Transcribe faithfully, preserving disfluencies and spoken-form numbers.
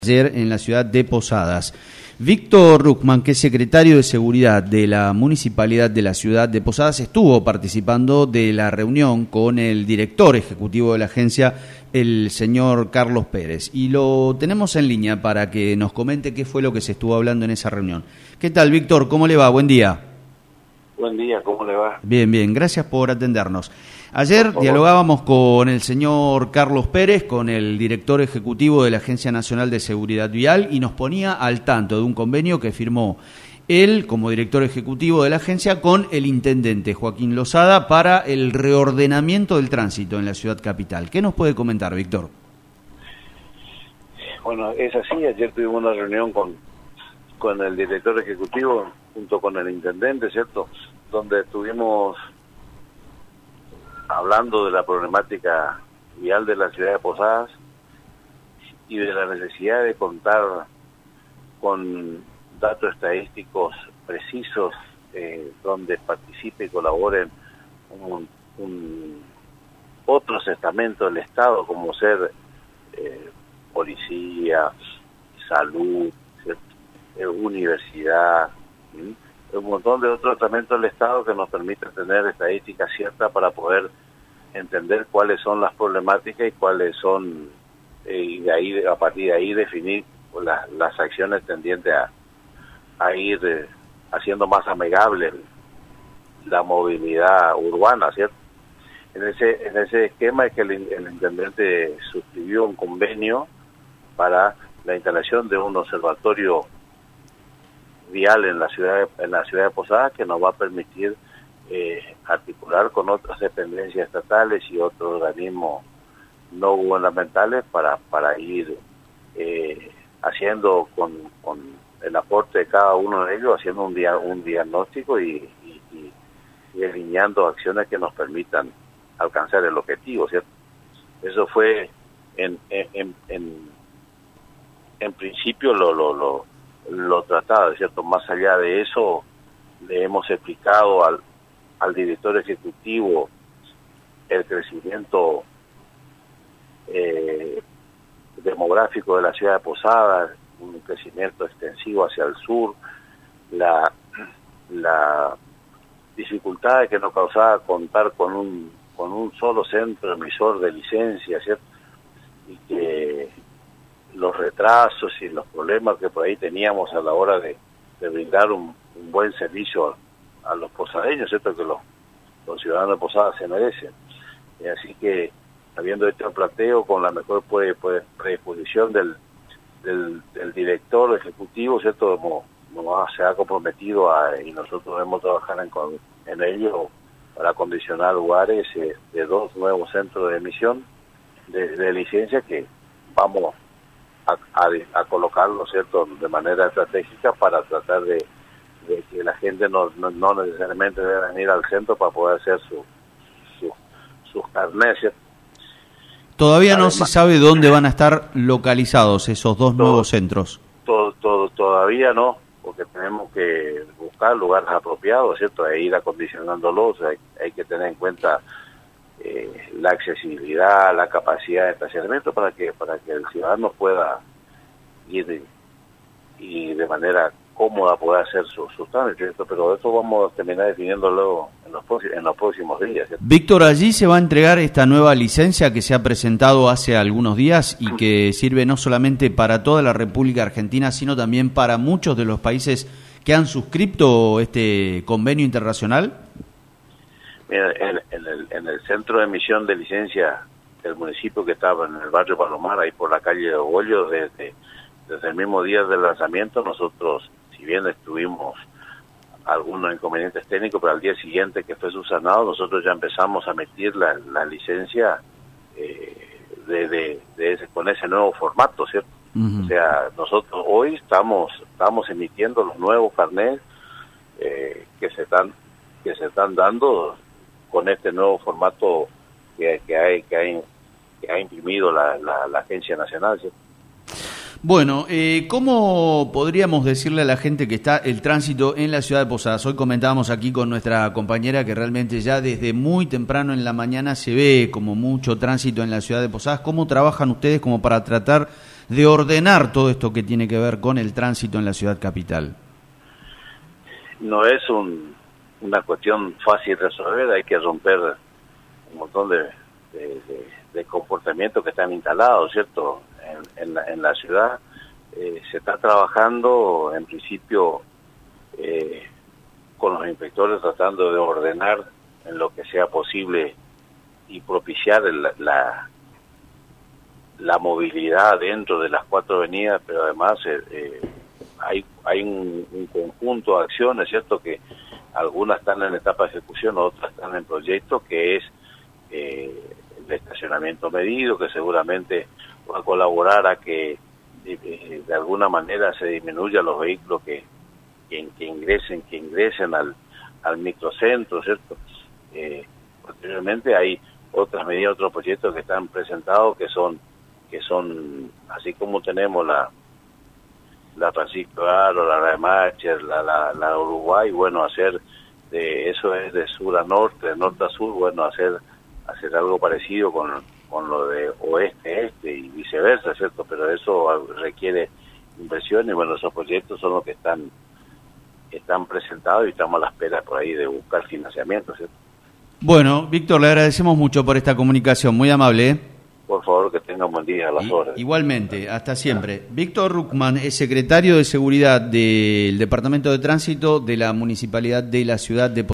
Ayer en la ciudad de Posadas. Víctor Ruckman, que es secretario de Seguridad de la Municipalidad de la ciudad de Posadas, estuvo participando de la reunión con el director ejecutivo de la agencia, el señor Carlos Pérez. Y lo tenemos en línea para que nos comente qué fue lo que se estuvo hablando en esa reunión. ¿Qué tal, Víctor? ¿Cómo le va? Buen día. Buen día, ¿cómo le va? Bien, bien, gracias por atendernos. Ayer dialogábamos con el señor Carlos Pérez, con el director ejecutivo de la Agencia Nacional de Seguridad Vial, y nos ponía al tanto de un convenio que firmó él, como director ejecutivo de la agencia, con el intendente Joaquín Lozada para el reordenamiento del tránsito en la ciudad capital. ¿Qué nos puede comentar, Víctor? Bueno, es así. Ayer tuvimos una reunión con, con el director ejecutivo junto con el intendente, ¿cierto?, donde estuvimos hablando de la problemática vial de la ciudad de Posadas y de la necesidad de contar con datos estadísticos precisos, eh, donde participe y colaboren un, un, otros estamentos del Estado, como ser eh, policía, salud, eh, universidad, ¿sí?, un montón de otros estamentos del Estado que nos permiten tener estadísticas ciertas para poder entender cuáles son las problemáticas y cuáles son, eh, y de ahí, a partir de ahí definir la, las acciones tendientes a, a ir eh, haciendo más amigable la movilidad urbana, ¿cierto? En ese en ese esquema es que el, el intendente suscribió un convenio para la instalación de un observatorio vial en la ciudad de, en la ciudad de Posadas, que nos va a permitir eh, articular con otras dependencias estatales y otros organismos no gubernamentales para para ir eh, haciendo con, con el aporte de cada uno de ellos, haciendo un día un diagnóstico y, y, y, y alineando acciones que nos permitan alcanzar el objetivo, ¿cierto? Eso fue en en en, en principio lo lo lo lo tratado, ¿cierto? Más allá de eso, le hemos explicado al, al director ejecutivo el crecimiento eh, demográfico de la ciudad de Posadas, un crecimiento extensivo hacia el sur, la, la dificultad que nos causaba contar con un, con un solo centro emisor de licencia, ¿cierto? Y que los retrasos y los problemas que por ahí teníamos a la hora de, de brindar un, un buen servicio a, a los posadeños, ¿cierto?, que los, los ciudadanos de Posadas se merecen. Y así que, habiendo hecho el planteo con la mejor pre, pre, predisposición del, del, del director ejecutivo, ¿cierto?, como, como se ha comprometido a, y nosotros debemos trabajar en, en ello para acondicionar lugares eh, de dos nuevos centros de emisión de, de licencia que vamos A, a, a colocarlo, ¿cierto?, de manera estratégica para tratar de, de que la gente no, no, no necesariamente debe venir al centro para poder hacer su, su, sus carnets, ¿cierto? Todavía Además, no se sabe dónde van a estar localizados esos dos todo, nuevos centros. Todo, todo, todavía no, porque tenemos que buscar lugares apropiados, ¿cierto?, e ir acondicionándolos. Hay, hay que tener en cuenta Eh, la accesibilidad, la capacidad de estacionamiento para que para que el ciudadano pueda ir y de manera cómoda poder hacer sus su trámites, pero eso vamos a terminar definiéndolo en los, en los próximos días, ¿cierto? Víctor, allí se va a entregar esta nueva licencia que se ha presentado hace algunos días y que sirve no solamente para toda la República Argentina, sino también para muchos de los países que han suscrito este convenio internacional. En, en, el, en el centro de emisión de licencia del municipio, que estaba en el barrio Palomar, ahí por la calle de Ogollo, desde, desde el mismo día del lanzamiento, nosotros, si bien estuvimos algunos inconvenientes técnicos, pero al día siguiente que fue subsanado, nosotros ya empezamos a emitir la, la licencia eh, de, de, de ese, con ese nuevo formato, ¿cierto? Uh-huh. O sea, nosotros hoy estamos estamos emitiendo los nuevos carnets eh, que se están que se están dando con este nuevo formato que, que, hay, que, hay, que ha imprimido la, la, la Agencia Nacional, ¿sí? Bueno, eh, ¿cómo podríamos decirle a la gente que está el tránsito en la ciudad de Posadas? Hoy comentábamos aquí con nuestra compañera que realmente ya desde muy temprano en la mañana se ve como mucho tránsito en la ciudad de Posadas. ¿Cómo trabajan ustedes como para tratar de ordenar todo esto que tiene que ver con el tránsito en la ciudad capital? No es un, una cuestión fácil de resolver, hay que romper un montón de, de, de, de comportamientos que están instalados, ¿cierto?, en, en, la, en la ciudad. Eh, se está trabajando, en principio, eh, con los inspectores tratando de ordenar en lo que sea posible y propiciar el, la la movilidad dentro de las cuatro avenidas, pero además eh, eh, hay hay un, un conjunto de acciones, ¿cierto?, que algunas están en etapa de ejecución, otras están en proyecto, que es eh, el estacionamiento medido, que seguramente va a colaborar a que eh, de alguna manera se disminuyan los vehículos que, que, que ingresen que ingresen al, al microcentro, ¿cierto? Eh, posteriormente hay otras medidas, otros proyectos que están presentados que son que son así como tenemos la la Francisco Garo, la Remacher, la, la la Uruguay, bueno, hacer de eso es de sur a norte, de norte a sur, bueno, hacer hacer algo parecido con con lo de oeste a este y viceversa, ¿cierto? Pero eso requiere inversión y bueno, esos proyectos son los que están están presentados y estamos a la espera por ahí de buscar financiamiento, ¿cierto? Bueno, Víctor, le agradecemos mucho por esta comunicación, muy amable, ¿eh? Por favor, que tenga un buen día a las I, horas. Igualmente, hasta siempre. Víctor Ruckman es secretario de Seguridad del Departamento de Tránsito de la Municipalidad de la Ciudad de